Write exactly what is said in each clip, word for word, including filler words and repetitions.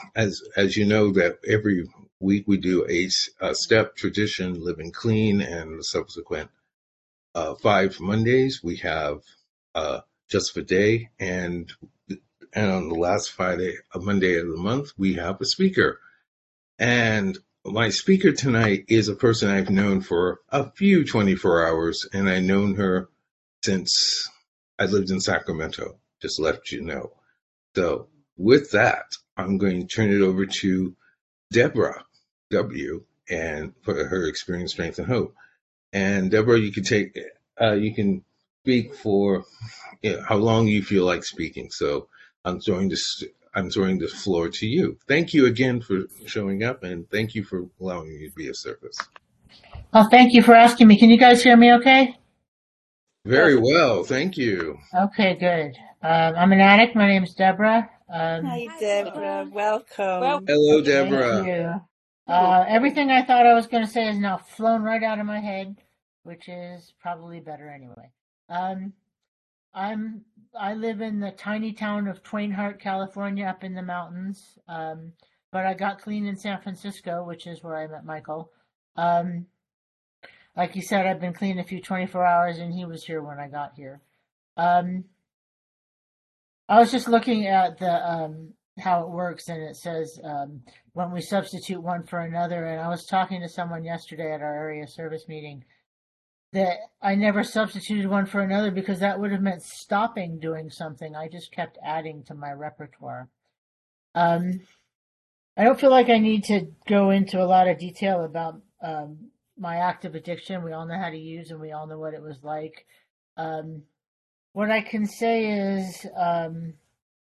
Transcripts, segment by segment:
as as you know, that every week we do a, a step tradition, living clean, and the subsequent uh, five Mondays we have uh, just for day, and and on the last Friday, a Monday of the month, we have a speaker. And my speaker tonight is a person I've known for a few twenty-four hours, and I've known her since I lived in Sacramento, just let you know. So with that, I'm going to turn it over to Deborah W. and for her experience, strength, and hope. And Deborah, you can take, uh, you can speak for you know, how long you feel like speaking. So I'm throwing this, I'm throwing the floor to you. Thank you again for showing up, and thank you for allowing me to be of service. Oh, thank you for asking me. Can you guys hear me okay? Very well, thank you. Okay, good. Um, I'm an addict. My name's Deborah. Um, Hi, Deborah. Welcome. Hello, thank Deborah. you. Uh, everything I thought I was going to say is now flown right out of my head, which is probably better anyway. Um, I'm I live in the tiny town of Twainhart, California, up in the mountains. Um, but I got clean in San Francisco, which is where I met Michael. Um, like you said, I've been clean a few twenty-four hours, and he was here when I got here. Um, I was just looking at the um, how it works, and it says um, when we substitute one for another. And I was talking to someone yesterday at our area service meeting that I never substituted one for another because that would have meant stopping doing something. I just kept adding to my repertoire. Um, I don't feel like I need to go into a lot of detail about um, my active addiction. We all know how to use, and we all know what it was like. Um, what I can say is. Um,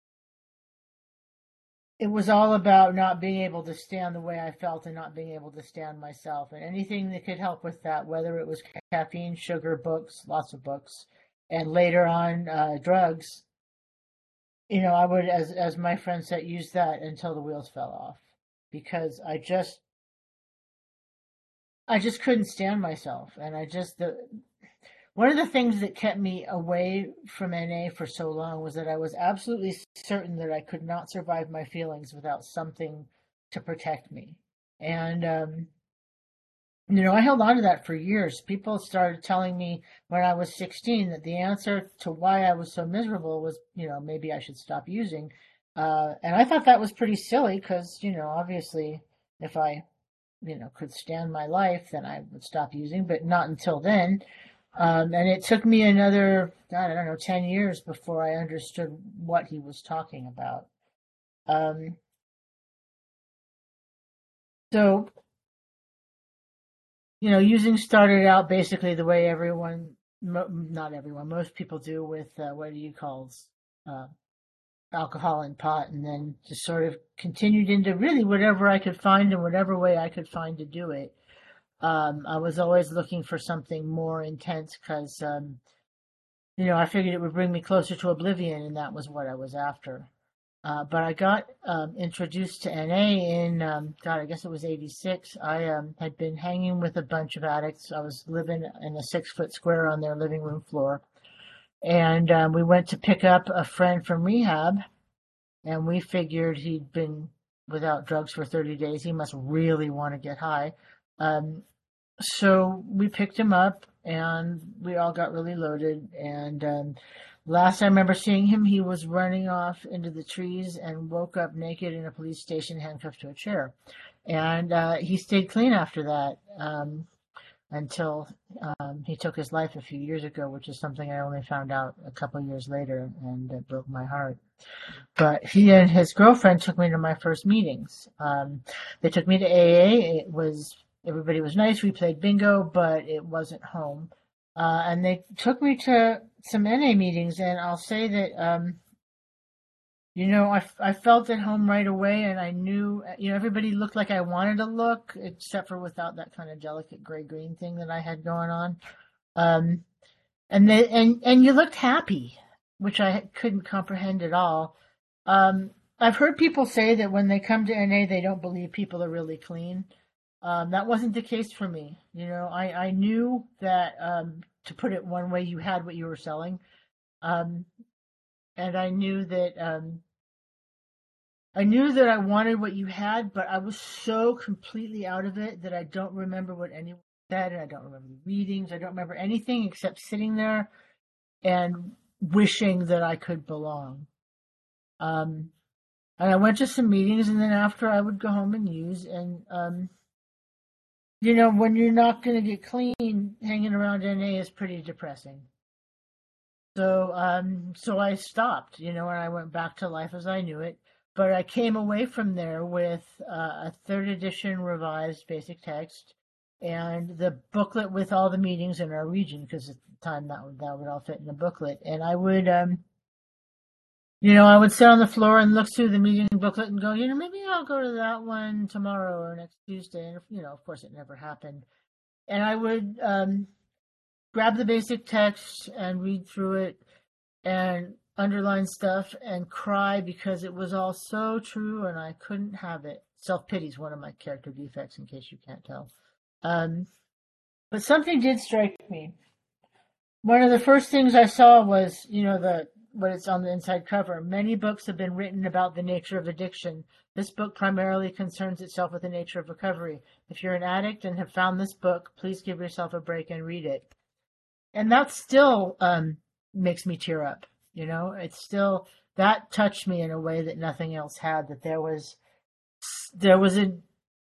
it was all about not being able to stand the way I felt and not being able to stand myself. And anything that could help with that, whether it was caffeine, sugar, books, lots of books, and later on uh, drugs, you know, I would, as as my friend said, use that until the wheels fell off, because I just I just couldn't stand myself, and I just the one of the things that kept me away from N A for so long was that I was absolutely certain that I could not survive my feelings without something to protect me. And, um, you know, I held on to that for years. People started telling me when I was sixteen that the answer to why I was so miserable was, you know, maybe I should stop using. Uh, and I thought that was pretty silly because, you know, obviously if I, you know, could stand my life, then I would stop using, but not until then. Um, and it took me another, God, I don't know, ten years before I understood what he was talking about. Um, so, you know, using started out basically the way everyone, mo- not everyone, most people do with uh, what do you call uh, alcohol and pot, and then just sort of continued into really whatever I could find in whatever way I could find to do it. Um, I was always looking for something more intense because, um, you know, I figured it would bring me closer to oblivion, and that was what I was after. Uh, but I got um, introduced to N A in, um, God, I guess it was eighty-six. I um, had been hanging with a bunch of addicts. I was living in a six foot square on their living room floor. And um, we went to pick up a friend from rehab, and we figured he'd been without drugs for thirty days. He must really want to get high. Um, so we picked him up, and we all got really loaded. And um, last I remember seeing him, he was running off into the trees and woke up naked in a police station, handcuffed to a chair. And uh, he stayed clean after that um, until um, he took his life a few years ago, which is something I only found out a couple years later, and it broke my heart. But he and his girlfriend took me to my first meetings. Um, they took me to A A. It was everybody was nice. We played bingo, but it wasn't home. Uh, and they took me to some N A meetings, and I'll say that um, you know I, I felt at home right away, and I knew you know everybody looked like I wanted to look, except for without that kind of delicate gray green thing that I had going on. Um, and they and and you looked happy, which I couldn't comprehend at all. Um, I've heard people say that when they come to N A, they don't believe people are really clean. Um, that wasn't the case for me. You know, I, I knew that, um, to put it one way, you had what you were selling. Um, and I knew that, um, I knew that I wanted what you had, but I was so completely out of it that I don't remember what anyone said, and I don't remember the readings. I don't remember anything except sitting there and wishing that I could belong. Um, and I went to some meetings, and then after I would go home and use. And um, you know, when you're not going to get clean, hanging around N A is pretty depressing. So, um, so I stopped, you know, and I went back to life as I knew it. But I came away from there with uh, a third edition revised basic text and the booklet with all the meetings in our region, because at the time that would, that would all fit in the booklet. And I would, um, you know, I would sit on the floor and look through the meeting booklet and go, you know, maybe I'll go to that one tomorrow or next Tuesday. And, you know, of course, it never happened. And I would um, grab the basic text and read through it and underline stuff and cry because it was all so true and I couldn't have it. Self-pity is one of my character defects, in case you can't tell. Um, but something did strike me. One of the first things I saw was, you know, the what it's on the inside cover. Many books have been written about the nature of addiction. This book primarily concerns itself with the nature of recovery. If you're an addict and have found this book, please give yourself a break and read it. And that still um, makes me tear up. You know, it's still, that touched me in a way that nothing else had. That there was, there was a,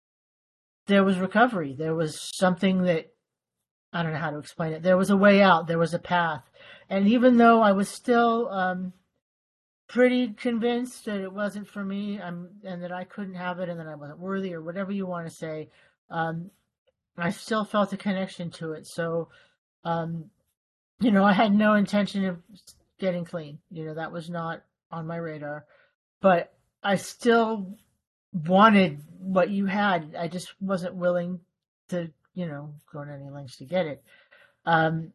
there was recovery. There was something that, I don't know how to explain it. There was a way out. There was a path. And even though I was still um, pretty convinced that it wasn't for me, I'm, and that I couldn't have it, and that I wasn't worthy, or whatever you want to say, um, I still felt a connection to it. So, um, you know, I had no intention of getting clean. You know, that was not on my radar. But I still wanted what you had. I just wasn't willing to, you know, go to any lengths to get it. Um,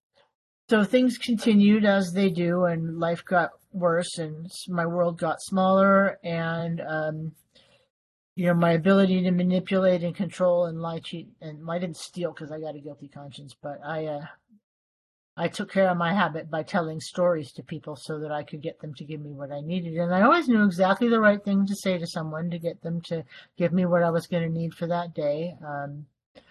so things continued as they do, and life got worse, and my world got smaller, and um, you know, my ability to manipulate and control and lie, cheat, and I didn't steal because I got a guilty conscience, but I uh, I took care of my habit by telling stories to people so that I could get them to give me what I needed. And I always knew exactly the right thing to say to someone to get them to give me what I was going to need for that day. Um,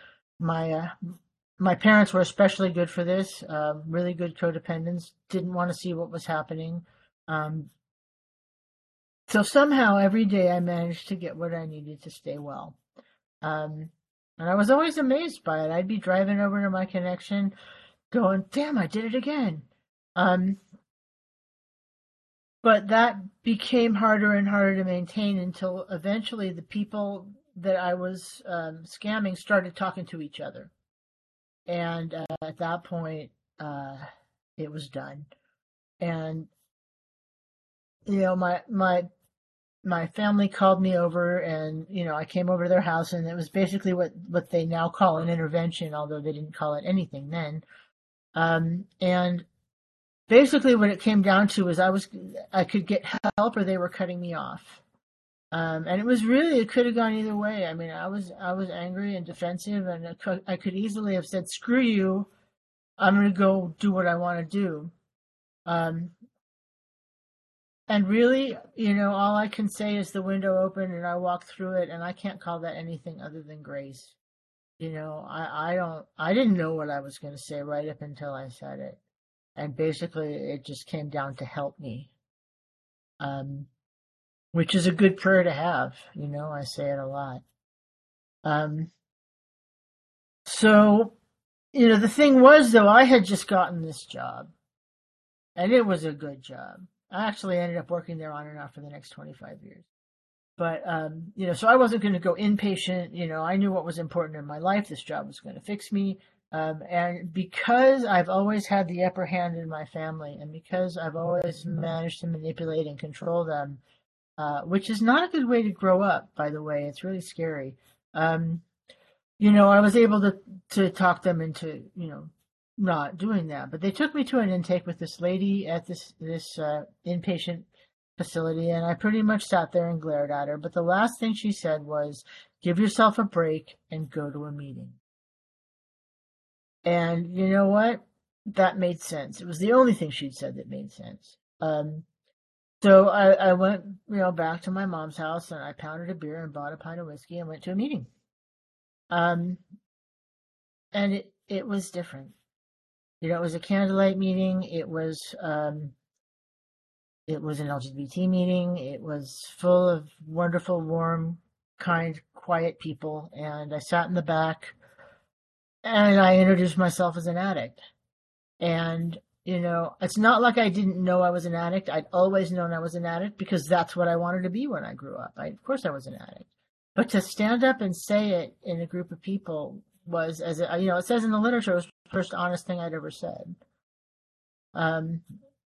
my uh, my parents were especially good for this, uh, really good codependents, didn't want to see what was happening. Um, so somehow every day I managed to get what I needed to stay well. Um, and I was always amazed by it. I'd be driving over to my connection going, damn, I did it again. Um, but that became harder and harder to maintain until eventually the people that I was um, scamming started talking to each other. And uh, at that point, uh, it was done. And, you know, my, my, my family called me over, and, you know, I came over to their house, and it was basically what, what they now call an intervention, although they didn't call it anything then. Um, and basically what it came down to was I was, I could get help or they were cutting me off. Um, and it was really, it could have gone either way. I mean, I was, I was angry and defensive, and I could, I could easily have said, screw you, I'm going to go do what I want to do. Um, and really, you know, all I can say is the window opened and I walked through it, and I can't call that anything other than grace. You know, I, I don't, I didn't know what I was going to say right up until I said it. And basically it just came down to help me. Um, which is a good prayer to have, you know, I say it a lot. Um, so, you know, the thing was, though, I had just gotten this job, and it was a good job. I actually ended up working there on and off for the next twenty-five years. But, um, you know, so I wasn't going to go inpatient. You know, I knew what was important in my life. This job was going to fix me. Um, and because I've always had the upper hand in my family, and because I've always managed to manipulate and control them, uh, which is not a good way to grow up, by the way. It's really scary. Um, you know, I was able to, to talk them into, you know, not doing that. But they took me to an intake with this lady at this, this uh, inpatient facility, and I pretty much sat there and glared at her. But the last thing she said was, give yourself a break and go to a meeting. And you know what? That made sense. It was the only thing she'd said that made sense. Um, So I, I went, you know, back to my mom's house and I pounded a beer and bought a pint of whiskey and went to a meeting. Um, and it, it was different. You know, it was a candlelight meeting. It was, um, it was an L G B T meeting. It was full of wonderful, warm, kind, quiet people. And I sat in the back and I introduced myself as an addict. And, you know, it's not like I didn't know I was an addict. I'd always known I was an addict because that's what I wanted to be when I grew up. I, of course I was an addict. But to stand up and say it in a group of people was, as it, you know, it says in the literature, it was the first honest thing I'd ever said. Um,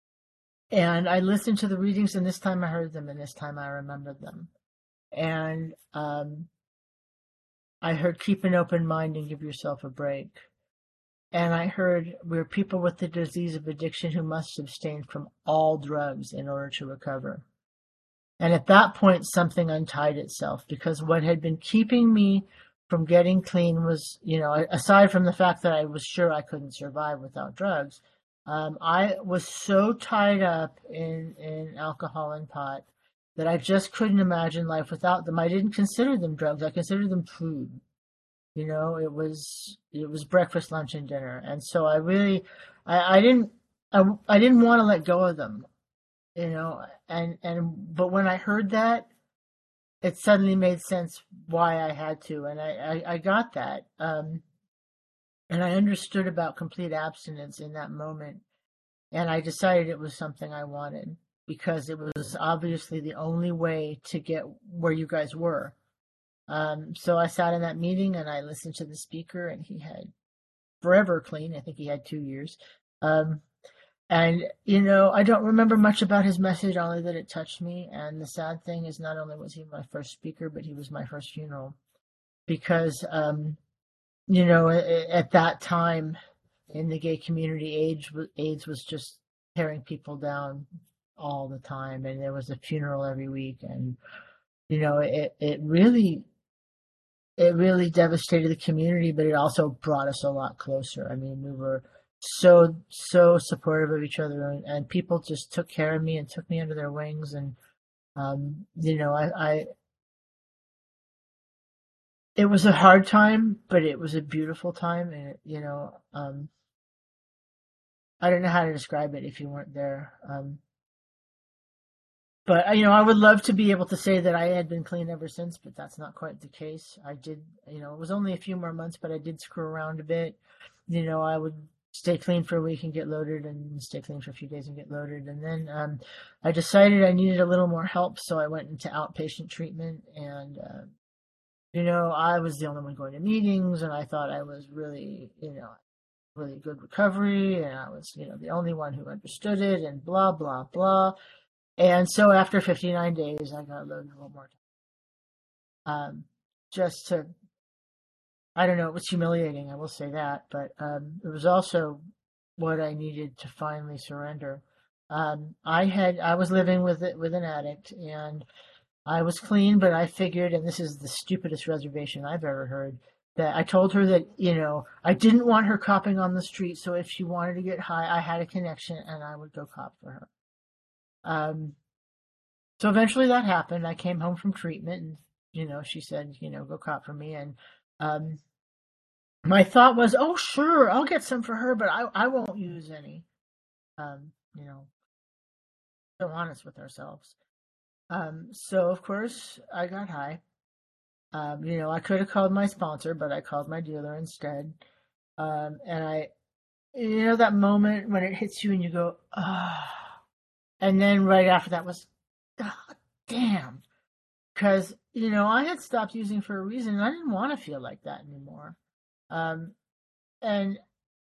and I listened to the readings, and this time I heard them, and this time I remembered them. And um, I heard keep an open mind and give yourself a break. And I heard we're people with the disease of addiction who must abstain from all drugs in order to recover. And at that point, something untied itself because what had been keeping me from getting clean was, you know, aside from the fact that I was sure I couldn't survive without drugs, um, I was so tied up in, in alcohol and pot that I just couldn't imagine life without them. I didn't consider them drugs. I considered them food. You know, it was it was breakfast, lunch, and dinner, and so I really, I, I didn't, I, I didn't want to let go of them, you know, and and but when I heard that, it suddenly made sense why I had to, and I I, I got that, um, and I understood about complete abstinence in that moment, and I decided it was something I wanted because it was obviously the only way to get where you guys were. Um, so I sat in that meeting and I listened to the speaker, and he had forever clean. I think he had two years. Um, and, you know, I don't remember much about his message, only that it touched me. And the sad thing is, not only was he my first speaker, but he was my first funeral. Because, um, you know, at, at that time in the gay community, AIDS, AIDS was just tearing people down all the time. And there was a funeral every week. And, you know, it, it really it really devastated the community, but it also brought us a lot closer. I mean, we were so, so supportive of each other, and, and people just took care of me and took me under their wings. And, um, you know, I, I, it was a hard time, but it was a beautiful time. And, it, you know, um, I don't know how to describe it if you weren't there. Um, But, you know, I would love to be able to say that I had been clean ever since, but that's not quite the case. I did, you know, it was only a few more months, but I did screw around a bit. You know, I would stay clean for a week and get loaded, and stay clean for a few days and get loaded. And then um, I decided I needed a little more help, so I went into outpatient treatment. And, uh, you know, I was the only one going to meetings, and I thought I was really, you know, really good recovery, and I was, you know, the only one who understood it, and blah, blah, blah. And so after fifty-nine days, I got loaded one more time. Um, just to, I don't know, it was humiliating, I will say that, but um, it was also what I needed to finally surrender. Um, I had, I was living with it with an addict, and I was clean, but I figured, and this is the stupidest reservation I've ever heard, that I told her that, you know, I didn't want her copping on the street, so if she wanted to get high, I had a connection, and I would go cop for her. Um, so eventually that happened. I came home from treatment, and, you know, she said, you know, go cop for me. And um, my thought was, oh, sure, I'll get some for her, but I, I won't use any. Um, you know, so honest with ourselves. Um, so, of course, I got high. Um, you know, I could have called my sponsor, but I called my dealer instead. Um, and I, you know, that moment when it hits you and you go, ah. Oh. And then right after that was, oh, damn. Because, you know, I had stopped using for a reason, and I didn't want to feel like that anymore. Um, and,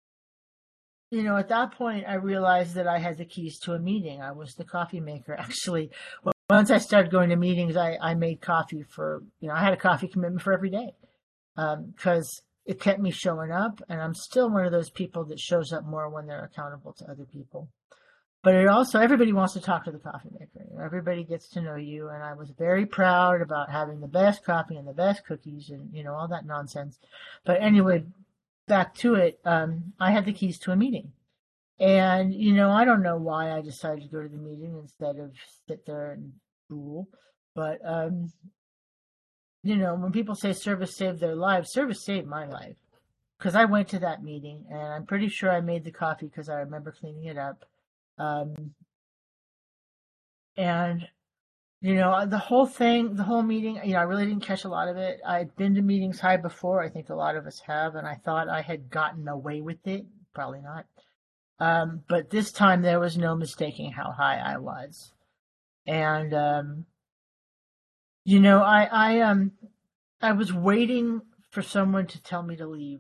you know, at that point, I realized that I had the keys to a meeting. I was the coffee maker. Actually, well, once I started going to meetings, I, I made coffee for, you know, I had a coffee commitment for every day because um, it kept me showing up. And I'm still one of those people that shows up more when they're accountable to other people. But it also, everybody wants to talk to the coffee maker. Everybody gets to know you. And I was very proud about having the best coffee and the best cookies and, you know, all that nonsense. But anyway, back to it, um, I had the keys to a meeting. And, you know, I don't know why I decided to go to the meeting instead of sit there and drool. But, um, you know, when people say service saved their lives, service saved my life. Because I went to that meeting, and I'm pretty sure I made the coffee because I remember cleaning it up. Um, and, you know, the whole thing, the whole meeting, you know, I really didn't catch a lot of it. I'd been to meetings high before. I think a lot of us have, and I thought I had gotten away with it. Probably not. Um, but this time there was no mistaking how high I was. And, um, you know, I, I, um, I was waiting for someone to tell me to leave.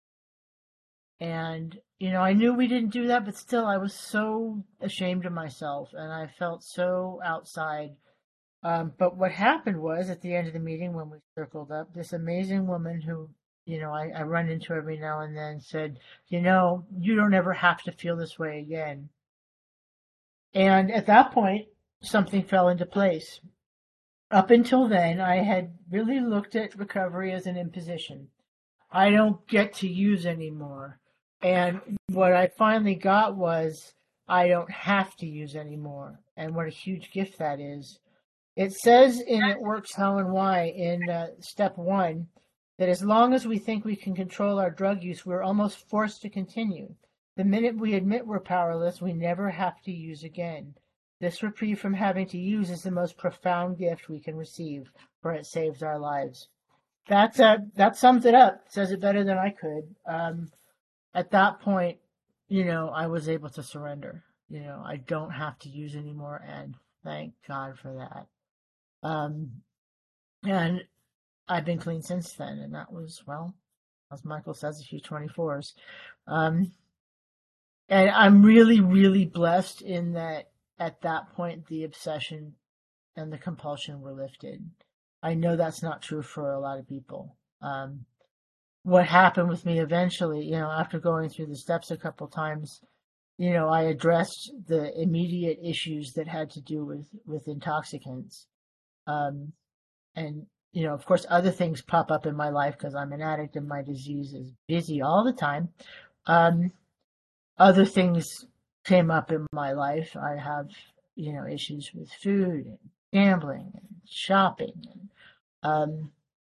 And, you know, I knew we didn't do that, but still I was so ashamed of myself and I felt so outside. Um, but what happened was at the end of the meeting when we circled up, this amazing woman who, you know, I, I run into every now and then said, you know, you don't ever have to feel this way again. And at that point, something fell into place. Up until then, I had really looked at recovery as an imposition. I don't get to use anymore. And what I finally got was I don't have to use anymore. And what a huge gift that is. It says in It Works How and Why in uh, step one that as long as we think we can control our drug use, we're almost forced to continue. The minute we admit we're powerless, we never have to use again. This reprieve from having to use is the most profound gift we can receive, for it saves our lives. That's uh, that sums it up. Says it better than I could. Um, at that point, you know, I was able to surrender. You know, I don't have to use anymore, and thank God for that. Um, and I've been clean since then, and that was, well, as Michael says, a few twenty-fours. Um, and I'm really, really blessed in that at that point, the obsession and the compulsion were lifted. I know that's not true for a lot of people. Um, what happened with me eventually, you know, after going through the steps a couple times, you know, I addressed the immediate issues that had to do with, with intoxicants. Um, and, you know, of course, other things pop up in my life because I'm an addict and my disease is busy all the time. Um, other things came up in my life. I have, you know, issues with food and gambling and shopping. And, um,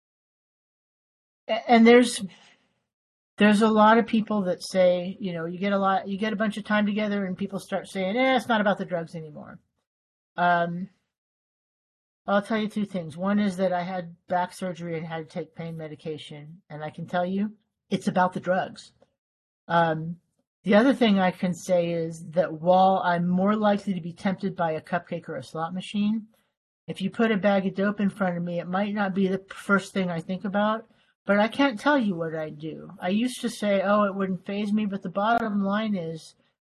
and there's there's a lot of people that say, you know, you get a lot, you get a bunch of time together, and people start saying, "Eh, it's not about the drugs anymore." Um, I'll tell you two things. One is that I had back surgery and had to take pain medication, and I can tell you, it's about the drugs. Um, the other thing I can say is that while I'm more likely to be tempted by a cupcake or a slot machine, if you put a bag of dope in front of me, it might not be the first thing I think about, but I can't tell you what I'd do. I used to say, oh, it wouldn't faze me, but the bottom line is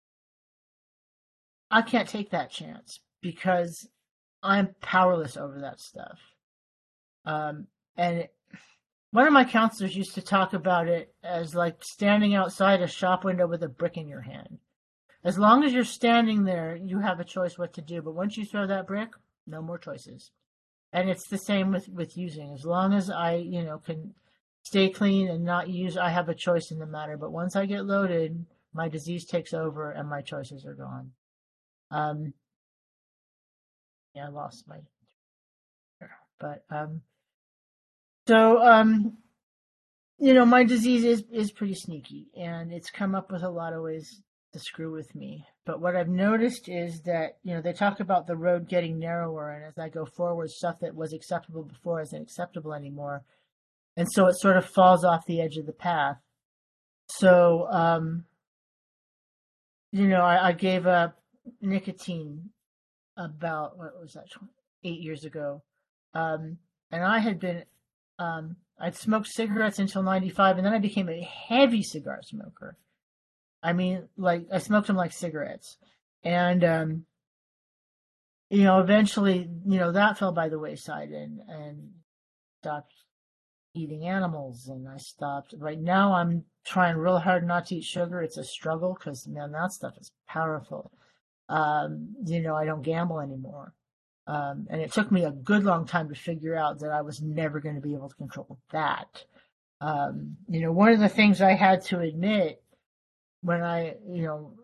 I can't take that chance because I'm powerless over that stuff. Um, and it, one of my counselors used to talk about it as like standing outside a shop window with a brick in your hand. As long as you're standing there, you have a choice what to do. But once you throw that brick, no more choices. And it's the same with, with using. As long as I, you know, can stay clean and not use, I have a choice in the matter. But once I get loaded, my disease takes over and my choices are gone. Um, yeah, I lost my, but, um, so, um, you know, my disease is, is pretty sneaky, and it's come up with a lot of ways to screw with me. But what I've noticed is that, you know, they talk about the road getting narrower, and as I go forward, stuff that was acceptable before isn't acceptable anymore. And so it sort of falls off the edge of the path. So, um, you know, I, I gave up nicotine about, what was that, eight years ago. Um, and I had been, um, I'd smoked cigarettes until ninety-five, and then I became a heavy cigar smoker. I mean, like, I smoked them like cigarettes. And, um, you know, eventually, you know, that fell by the wayside and, and stopped eating animals. And I stopped. Right now, I'm trying real hard not to eat sugar. It's a struggle because, man, that stuff is powerful. Um, you know, I don't gamble anymore. Um, and it took me a good long time to figure out that I was never going to be able to control that. Um, you know, one of the things I had to admit when I, you know,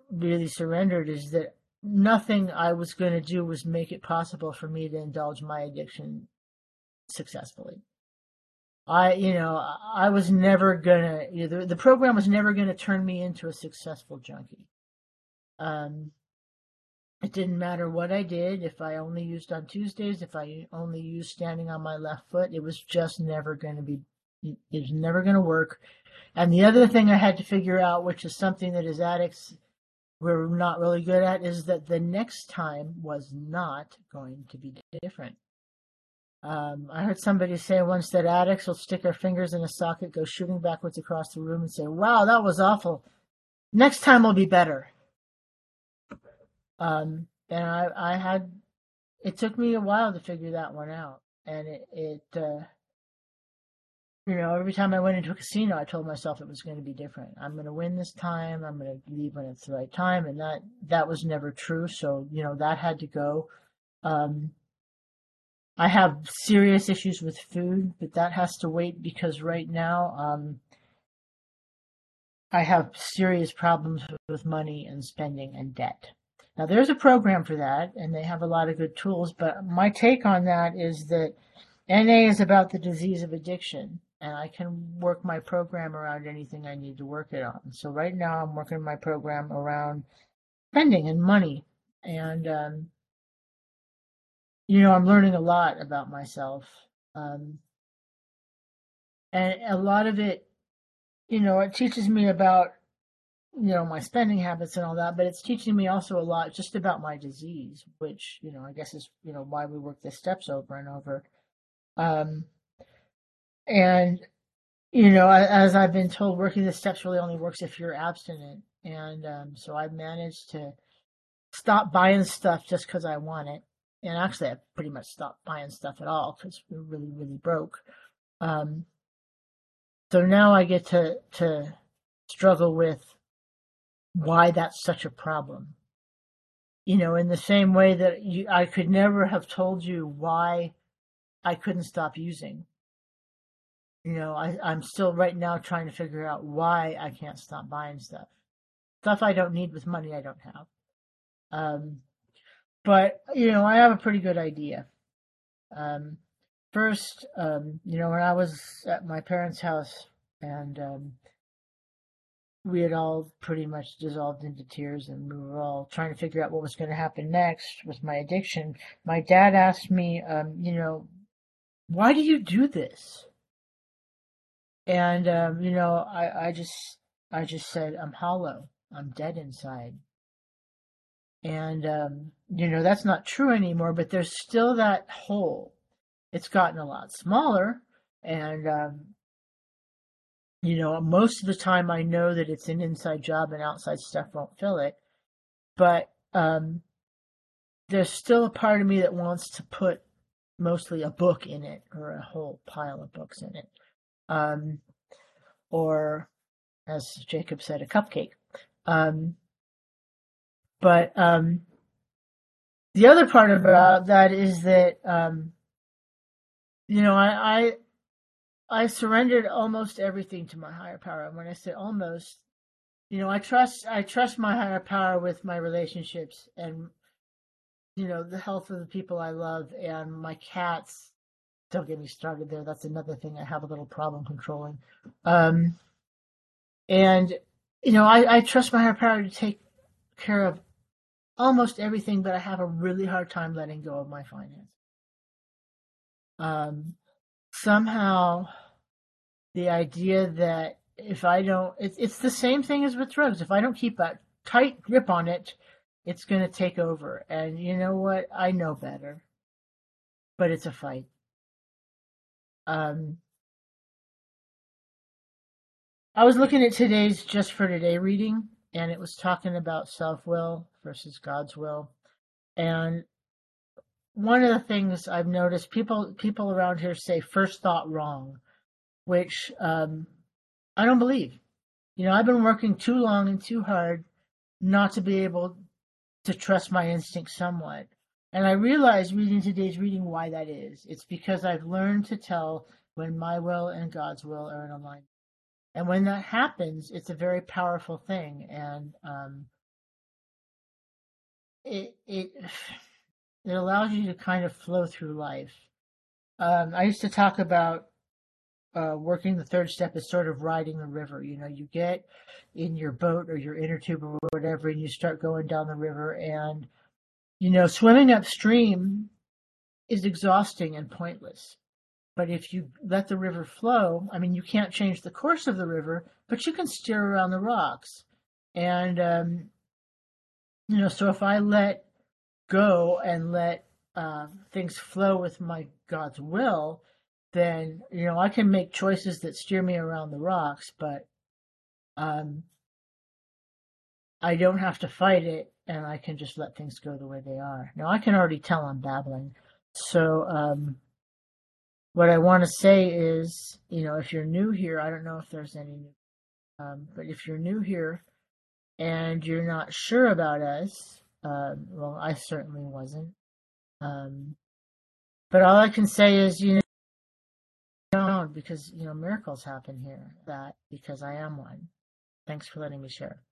really surrendered is that nothing I was going to do was make it possible for me to indulge my addiction successfully. I, you know, I was never gonna, you know, the, the program was never gonna turn me into a successful junkie. Um, it didn't matter what I did. If I only used on Tuesdays, if I only used standing on my left foot, it was just never gonna be, it was never gonna work. And the other thing I had to figure out, which is something that as addicts we're not really good at, is that the next time was not going to be different. Um, I heard somebody say once that addicts will stick their fingers in a socket, go shooting backwards across the room, and say, "Wow, that was awful. Next time will be better." Um, and I, I had, it took me a while to figure that one out. And it, it uh, you know, every time I went into a casino, I told myself it was going to be different. I'm going to win this time. I'm going to leave when it's the right time. And that, that was never true. So, you know, that had to go. Um, I have serious issues with food, but that has to wait because right now um, I have serious problems with money and spending and debt. Now, there's a program for that, and they have a lot of good tools, but my take on that is that N A is about the disease of addiction, and I can work my program around anything I need to work it on. So right now I'm working my program around spending and money, and um, you know, I'm learning a lot about myself. Um, and a lot of it, you know, it teaches me about, you know, my spending habits and all that, but it's teaching me also a lot just about my disease, which, you know, I guess is, you know, why we work the steps over and over. Um, and, you know, as I've been told, working the steps really only works if you're abstinent. And um, so I've managed to stop buying stuff just because I want it. And actually, I pretty much stopped buying stuff at all because we're really, really broke. Um, so now I get to, to struggle with why that's such a problem. You know, in the same way that you, I could never have told you why I couldn't stop using. You know, I, I'm still right now trying to figure out why I can't stop buying stuff. Stuff I don't need with money I don't have. Um, but, you know, I have a pretty good idea. Um, first, um, you know, when I was at my parents' house and um, we had all pretty much dissolved into tears and we were all trying to figure out what was going to happen next with my addiction, my dad asked me, um, you know, why do you do this? And, um, you know, I, I just, I just said, I'm hollow. I'm dead inside. And, um, you know, that's not true anymore, but there's still that hole. It's gotten a lot smaller. And, um, you know, most of the time I know that it's an inside job and outside stuff won't fill it. But um, there's still a part of me that wants to put mostly a book in it or a whole pile of books in it. Um, or, as Jacob said, a cupcake. Um, but um, the other part about that is that, um, you know, I, I I surrendered almost everything to my higher power. And when I say almost, you know, I trust I trust my higher power with my relationships and, you know, the health of the people I love and my cats. Don't get me started there. That's another thing I have a little problem controlling. Um, and, you know, I, I trust my higher power to take care of almost everything, but I have a really hard time letting go of my finances. Um, somehow the idea that if I don't, it's, it's the same thing as with drugs. If I don't keep a tight grip on it, it's going to take over. And you know what? I know better, but it's a fight. Um, I was looking at today's Just for Today reading, and it was talking about self-will versus God's will. And one of the things I've noticed, people people around here say first thought wrong, which um, I don't believe. You know, I've been working too long and too hard not to be able to trust my instincts somewhat. And I realized reading today's reading why that is. It's because I've learned to tell when my will and God's will are in alignment. And when that happens, it's a very powerful thing. And um, it it it allows you to kind of flow through life. Um, I used to talk about uh, working the third step is sort of riding the river. You know, you get in your boat or your inner tube or whatever, and you start going down the river. And, you know, swimming upstream is exhausting and pointless. But if you let the river flow, I mean, you can't change the course of the river, but you can steer around the rocks. And, um, you know, so if I let go and let uh, things flow with my God's will, then, you know, I can make choices that steer me around the rocks, but um, I don't have to fight it, and I can just let things go the way they are. Now, I can already tell I'm babbling. So um, what I want to say is, you know, if you're new here, I don't know if there's any new, um, but if you're new here and you're not sure about us, uh, well, I certainly wasn't. Um, but all I can say is, you know, because, you know, miracles happen here. That because I am one. Thanks for letting me share.